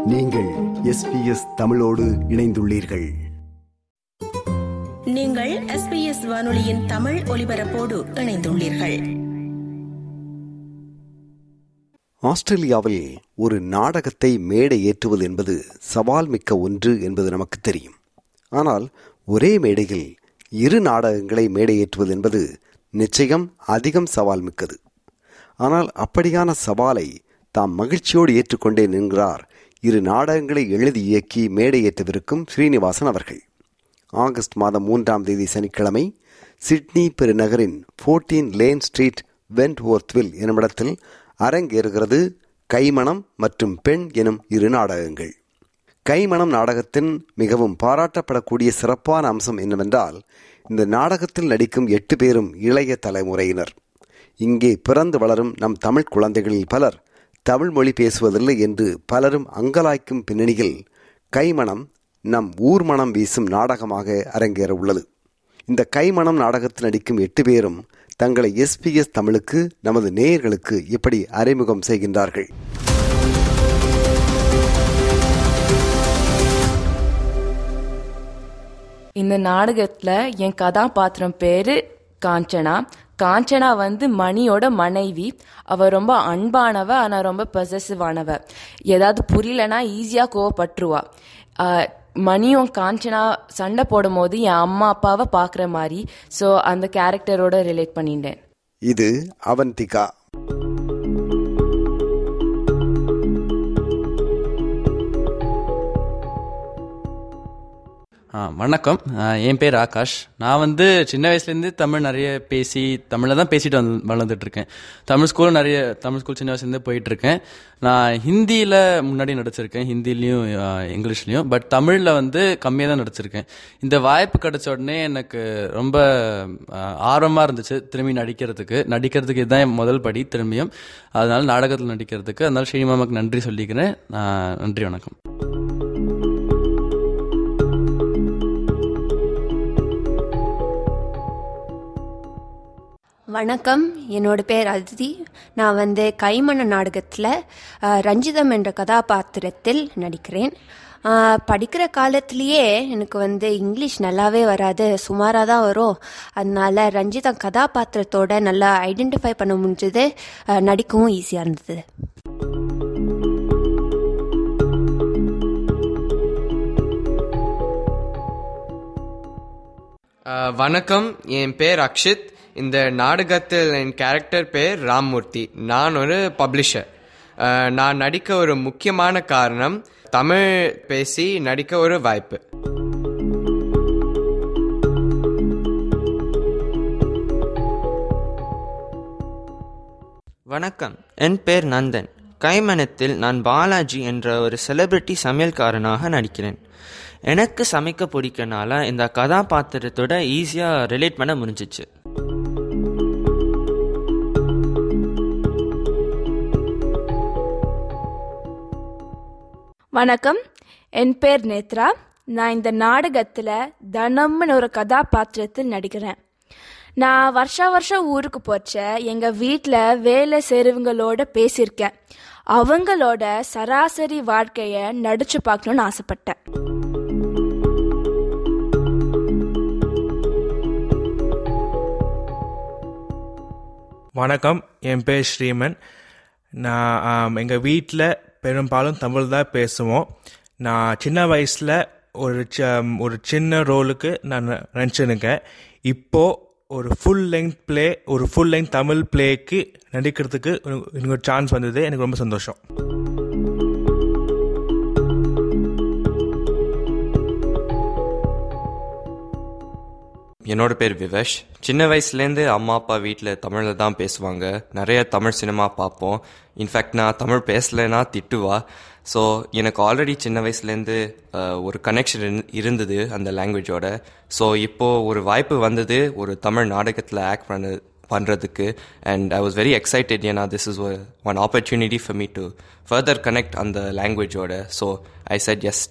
நீங்கள் SBS தமிழோடு இணைந்துள்ளீர்கள். நீங்கள் SBS வானொலியின் தமிழ் ஒலிபரப்போடு இணைந்துள்ளீர்கள். ஆஸ்திரேலியாவில் ஒரு நாடகத்தை மேடை ஏற்றுவது என்பது சவால் மிக்க ஒன்று என்பது நமக்கு தெரியும். ஆனால் ஒரே மேடையில் 2 நாடகங்களை மேடையேற்றுவது என்பது நிச்சயம் அதிகம் சவால் மிக்கது. ஆனால் அப்படியான சவாலை தாம் மகிழ்ச்சியோடு ஏற்றுக்கொண்டேன் என்கிறார் 2 நாடகங்களை எழுதி இயக்கி மேடையேற்றவிருக்கும் ஸ்ரீனிவாசன் அவர்கள். ஆகஸ்ட் மாதம் 3ஆம் தேதி சனிக்கிழமை சிட்னி பெருநகரின் 14 லேன் ஸ்ட்ரீட் வென்ட்வொர்த்வில் என்னுமிடத்தில் அரங்கேறுகிறது கைமணம் மற்றும் பெண் எனும் 2 நாடகங்கள். கைமணம் நாடகத்தின் மிகவும் பாராட்டப்படக்கூடிய சிறப்பான அம்சம் என்னவென்றால், இந்த நாடகத்தில் நடிக்கும் 8 பேரும் இளைய தலைமுறையினர். இங்கே பிறந்து வளரும் நம் தமிழ் குழந்தைகளில் பலர் தமிழ் மொழி பேசுவதில்லை என்று பலரும் அங்கலாய்க்கும் பின்னணியில் கைமணம் நம் ஊர் மனம் வீசும் நாடகமாக அரங்கேற உள்ளது. இந்த கைமணம் நாடகத்தில் நடிக்கும் 8 பேரும் தங்களை SBS தமிழுக்கு, நமது நேயர்களுக்கு இப்படி அறிமுகம் செய்கின்றார்கள். இந்த நாடகத்துல என் கதாபாத்திரம் பேரு காஞ்சனா. காஞ்சனா மணியோட மனைவி. அவ ரொம்ப அன்பானவ, ஆனா ரொம்ப பொசசிவ் ஆனவ. ஏதாவது புரியலனா ஈஸியா கோவப்பட்டுருவா. மணியும் காஞ்சனா சண்டை போடும் போது என் அம்மா அப்பாவை பாக்குற மாதிரி. ஸோ அந்த கேரக்டரோட ரிலேட் பண்ணிட்டேன். இது அவந்திகா. வணக்கம், என் பேர் ஆகாஷ். நான் சின்ன வயசுலேருந்து தமிழ் நிறைய பேசி தமிழில் தான் பேசிட்டு வளர்ந்துட்டு இருக்கேன். தமிழ் ஸ்கூல் சின்ன வயசுலேருந்து போயிட்டுருக்கேன். நான் ஹிந்தியில் முன்னாடி நடிச்சிருக்கேன், ஹிந்திலையும் இங்கிலீஷ்லையும். பட் தமிழில் கம்மியாக தான் நடிச்சிருக்கேன். இந்த வாய்ப்பு கிடைச்ச உடனே எனக்கு ரொம்ப ஆர்வமாக இருந்துச்சு திரும்பி நடிக்கிறதுக்கு இதுதான் என் முதல் படி திரும்பியும். அதனால நாடகத்தில் நடிக்கிறதுக்கு, அதனால ஸ்ரீமாமாக்கு நன்றி சொல்லிக்கிறேன். நன்றி, வணக்கம். வணக்கம், என்னோட பேர் அதிதி. நான் கைமண நாடகத்தில் ரஞ்சிதம் என்ற கதாபாத்திரத்தில் நடிக்கிறேன். படிக்கிற காலத்திலேயே எனக்கு இங்கிலீஷ் நல்லாவே வராது, சுமாராக தான் வரும். அதனால ரஞ்சிதம் கதாபாத்திரத்தோட நல்லா ஐடென்டிஃபை பண்ண முடிஞ்சது, நடிக்கவும் ஈஸியாக இருந்தது. வணக்கம், என் பேர் அக்ஷித். இந்த நாடகத்தில் என் கேரக்டர் பேர் ராம்மூர்த்தி. நான் ஒரு பப்ளிஷர். நான் நடிக்க ஒரு முக்கியமான காரணம் தமிழ் பேசி நடிக்க ஒரு வாய்ப்பு. வணக்கம், என் பேர் நந்தன். கைமணத்தில் நான் பாலாஜி என்ற ஒரு செலிபிரிட்டி சமையல்காரனாக நடிக்கிறேன். எனக்கு சமைக்க பிடிக்கனால இந்த கதாபாத்திரத்தோட ஈஸியாக ரிலேட் பண்ண முடிஞ்சிச்சு. வணக்கம், என் பேர் நேத்ரா. நான் இந்த நாடகத்தில் தனம்னு ஒரு கதாபாத்திரத்தில் நடிக்கிறேன். நான் வருஷம் ஊருக்கு போச்ச எங்கள் வீட்டில் வேலை செய்கிறவங்களோட பேசியிருக்கேன். அவங்களோட சராசரி வாழ்க்கையை நடிச்சு பார்க்கணுன்னு ஆசைப்பட்டேன். வணக்கம், என் பேர் ஸ்ரீமன். நான் எங்கள் வீட்டில் பெரும்பாலும் தமிழ் தான் பேசுவோம். நான் சின்ன வயசில் ஒரு சின்ன ரோலுக்கு நான் நடிச்சிருக்கேன். இப்போது ஒரு ஃபுல் லெங்க் தமிழ் பிளேக்கு நடிக்கிறதுக்கு எனக்கு ஒரு சான்ஸ் வந்தது. எனக்கு ரொம்ப சந்தோஷம். என்னோட பேர் விவேஷ். சின்ன வயசுலேருந்து அம்மா அப்பா வீட்டில் தமிழில் தான் பேசுவாங்க. நிறைய தமிழ் சினிமா பார்ப்போம். இன்ஃபேக்ட் நான் தமிழ் பேசலைன்னா திட்டுவா. ஸோ எனக்கு ஆல்ரெடி சின்ன வயசுலேருந்து ஒரு கனெக்ஷன் இருந்தது அந்த லாங்குவேஜோட. ஸோ இப்போது ஒரு வாய்ப்பு வந்தது ஒரு தமிழ் நாடகத்தில் ஆக்ட் பண்ணுறதுக்கு. And I was very excited. ஏன்னா this is one opportunity for me to further connect அந்த லாங்குவேஜோட. So I said yes.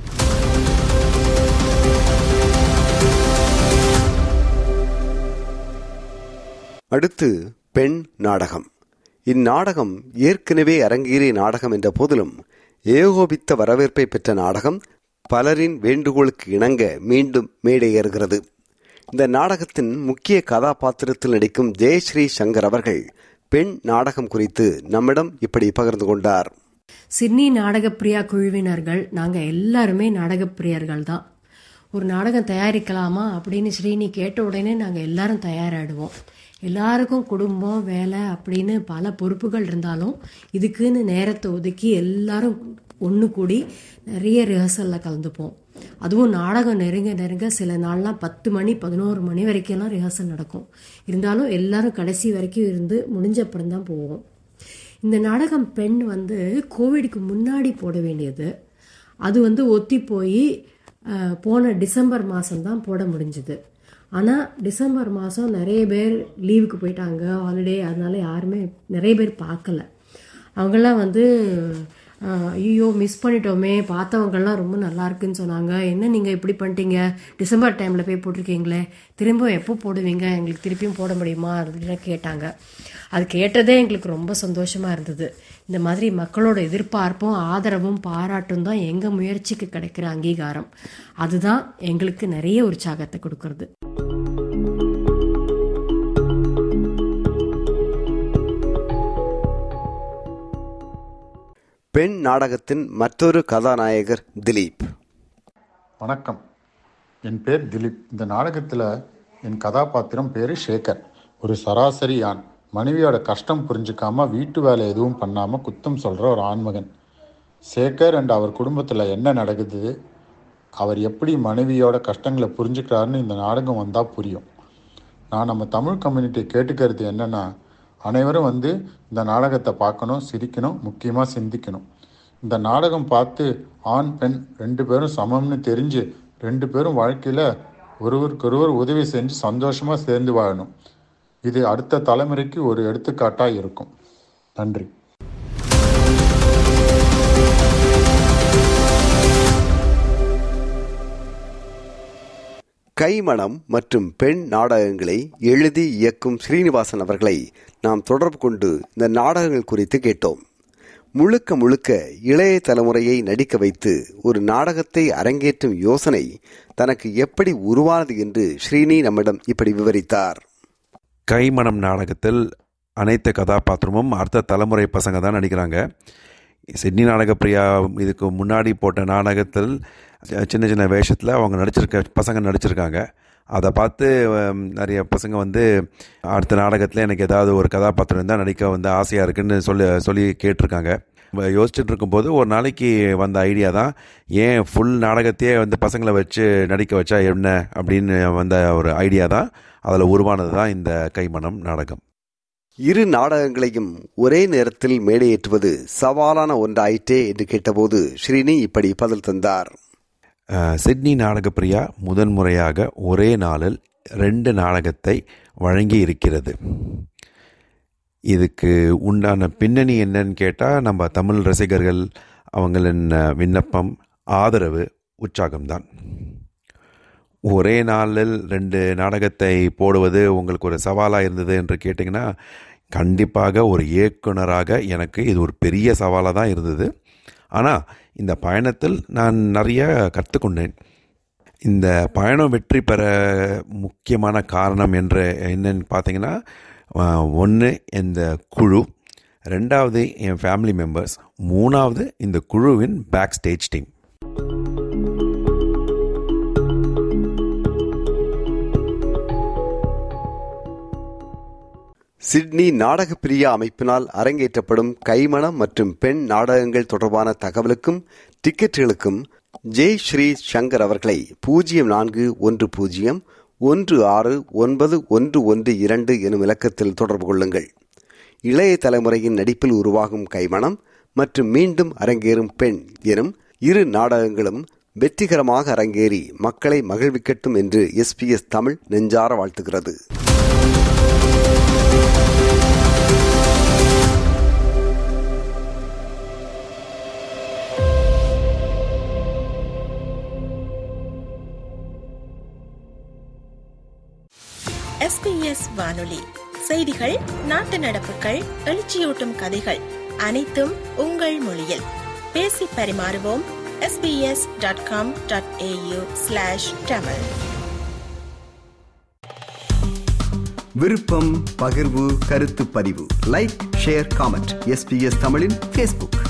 அடுத்து பெண் நாடகம். இந்நாடகம் ஏற்கனவே அரங்கேறிய நாடகம் என்ற போதிலும் ஏகோபித்த வரவேற்பை பெற்ற நாடகம் பலரின் வேண்டுகோளுக்கு இணங்க மீண்டும் மேடையேறுகிறது. இந்த நாடகத்தின் முக்கிய கதாபாத்திரத்தில் நடிக்கும் ஜெயஸ்ரீ சங்கர் அவர்கள் பெண் நாடகம் குறித்து நம்மிடம் இப்படி பகிர்ந்து கொண்டார். சிட்னி நாடகப்பிரியா குழுவினர்கள் நாங்கள் எல்லாருமே நாடகப்பிரியர்கள் தான். ஒரு நாடகம் தயாரிக்கலாமா அப்படின்னு ஸ்ரீனி கேட்ட உடனே நாங்கள் எல்லாரும் தயாராகிடுவோம். எல்லாருக்கும் குடும்பம் வேலை அப்படின்னு பல பொறுப்புகள் இருந்தாலும் இதுக்குன்னு நேரத்தை ஒதுக்கி எல்லாரும் ஒன்று கூடி நிறைய ரிஹர்சலில் கலந்துப்போம். அதுவும் நாடகம் நெருங்க சில நாள்லாம் 10 மணி 11 மணி வரைக்கும்லாம் ரிஹர்சல் நடக்கும். இருந்தாலும் எல்லாரும் கடைசி வரைக்கும் இருந்து முடிஞ்ச அப்புறம் தான் போவோம். இந்த நாடகம் பெண் கோவிடுக்கு முன்னாடி போட வேண்டியது. அது ஒத்தி போய் போன டிசம்பர் மாதம்தான் போட முடிஞ்சுது. ஆனால் டிசம்பர் மாதம் நிறைய பேர் லீவுக்கு போயிட்டாங்க, ஹாலிடே, அதனால யாருமே நிறைய பேர் பார்க்கல. அவங்கெல்லாம் ஐயோ மிஸ் பண்ணிட்டோமே, பார்த்தவங்கெல்லாம் ரொம்ப நல்லா இருக்குன்னு சொன்னாங்க. என்ன நீங்கள் இப்படி பண்ணிட்டீங்க, டிசம்பர் டைமில் போய் போட்டிருக்கீங்களே, திரும்பவும் எப்போ போடுவீங்க, எங்களுக்கு திருப்பியும் போட முடியுமா அப்படின்னு கேட்டாங்க. அது கேட்டதே எங்களுக்கு ரொம்ப சந்தோஷமாக இருந்தது. இந்த மாதிரி மக்களோட எதிர்பார்ப்பும் ஆதரவும் பாராட்டும் தான் எங்கள் முயற்சிக்கு கிடைக்கிற அங்கீகாரம். அதுதான் எங்களுக்கு நிறைய உற்சாகத்தை கொடுக்கறது. பெண் நாடகத்தின் மற்றொரு கதாநாயகர் திலீப். வணக்கம், என் பேர் திலீப். இந்த நாடகத்தில் என் கதாபாத்திரம் பேர் சேகர். ஒரு சராசரி ஆண், மனைவியோட கஷ்டம் புரிஞ்சுக்காம வீட்டு வேலை எதுவும் பண்ணாமல் குத்தம் சொல்கிற ஒரு ஆண்மகன். சேகர் அண்ட் அவர் குடும்பத்தில் என்ன நடக்குது, அவர் எப்படி மனைவியோட கஷ்டங்களை புரிஞ்சுக்கிறாருன்னு இந்த நாடகம் வந்தால் புரியும். நான் நம்ம தமிழ் கம்யூனிட்டியை கேட்டுக்கிறது என்னென்னா, அனைவரும் இந்த நாடகத்தை பார்க்கணும், சிரிக்கணும், முக்கியமாக சிந்திக்கணும். இந்த நாடகம் பார்த்து ஆண் பெண் 2 பேரும் சமம்னு தெரிஞ்சு 2 பேரும் வாழ்க்கையில் ஒருவருக்கொருவர் உதவி செஞ்சு சந்தோஷமாக சேர்ந்து வாழணும். இது அடுத்த தலைமுறைக்கு ஒரு எடுத்துக்காட்டாக இருக்கும். நன்றி. கைமணம் மற்றும் பெண் நாடகங்களை எழுதி இயக்கும் ஸ்ரீனிவாசன் அவர்களை நாம் தொடர்பு கொண்டு இந்த நாடகங்கள் குறித்து கேட்டோம். முழுக்க இளைய தலைமுறையை நடிக்க வைத்து ஒரு நாடகத்தை அரங்கேற்றும் யோசனை தனக்கு எப்படி உருவானது என்று ஸ்ரீனி நம்மிடம் இப்படி விவரித்தார். கைமணம் நாடகத்தில் அனைத்து கதாபாத்திரமும் அடுத்த தலைமுறை பசங்க தான் நடிக்கிறாங்க. சிட்னி நாடகப்பிரியா இதுக்கு முன்னாடி போட்ட நாடகத்தில் சின்ன வேஷத்தில் அவங்க பசங்க நடிச்சிருக்காங்க. அதை பார்த்து நிறைய பசங்க அடுத்த நாடகத்தில் எனக்கு ஏதாவது ஒரு கதாபாத்திரம் தான் நடிக்க ஆசையாக இருக்குன்னு சொல்லி கேட்டிருக்காங்க. யோசிச்சுட்டு இருக்கும்போது ஒரு நாளைக்கு வந்த ஐடியா தான், ஏன் ஃபுல் நாடகத்தையே பசங்களை வச்சு நடிக்க வச்சா என்ன அப்படின்னு வந்த ஒரு ஐடியா தான். அதில் உருவானது தான் இந்த கைமணம் நாடகம். இரு நாடகங்களையும் ஒரே நேரத்தில் மேடையேற்றுவது சவாலான ஒன்றாயிற்றே என்று கேட்டபோது ஸ்ரீனி இப்படி பதில் தந்தார். சிட்னி நாடகப்பிரியா முதன்முறையாக ஒரே நாளில் 2 நாடகத்தை வழங்கி இருக்கிறது. இதுக்கு உண்டான பின்னணி என்னன்னு கேட்டால், நம்ம தமிழ் ரசிகர்கள் அவங்களின் விண்ணப்பம், ஆதரவு, உற்சாகம்தான். ஒரே நாளில் 2 நாடகத்தை போடுவது உங்களுக்கு ஒரு சவாலாக இருந்தது என்று கேட்டிங்கன்னா, கண்டிப்பாக ஒரு இயக்குனராக எனக்கு இது ஒரு பெரிய சவாலாக தான் இருந்தது. ஆனால் இந்த பயணத்தில் நான் நிறைய கற்றுக்கொண்டேன். இந்த பயணம் வெற்றி பெற முக்கியமான காரணம் என்னன்னு பார்த்தீங்கன்னா, 1 இந்த குழு, 2வது என் ஃபேமிலி மெம்பர்ஸ், 3வது இந்த குழுவின் backstage team. Sydney Nadagapriya அமைப்பினால் அரங்கேற்றப்படும் கைமணம் மற்றும் பெண் நாடகங்கள் தொடர்பான தகவலுக்கும் டிக்கெட்டுகளுக்கும் ஜெய் ஸ்ரீ சங்கர் அவர்களை 0410169112 எனும் இலக்கத்தில் தொடர்பு கொள்ளுங்கள். இளைய தலைமுறையின் நடிப்பில் உருவாகும் கைமணம் மற்றும் மீண்டும் அரங்கேறும் பெண் எனும் 2 நாடகங்களும் வெற்றிகரமாக அரங்கேறி மக்களை மகிழ்விக்கட்டும் என்று SBS தமிழ் நெஞ்சார வாழ்த்துகிறது. SBS வானொலி செய்திகள், நாட்டு நடப்புகள், எழுச்சியூட்டும் கதைகள் அனைத்தும் உங்கள் மொழியில். பேசி பரிமாறுவோம். sbs.com.au/tamil. விருப்பம், பகிர்வு, கருத்து பதிவு, லைக், ஷேர், காமெண்ட். SBS தமிழின் Facebook.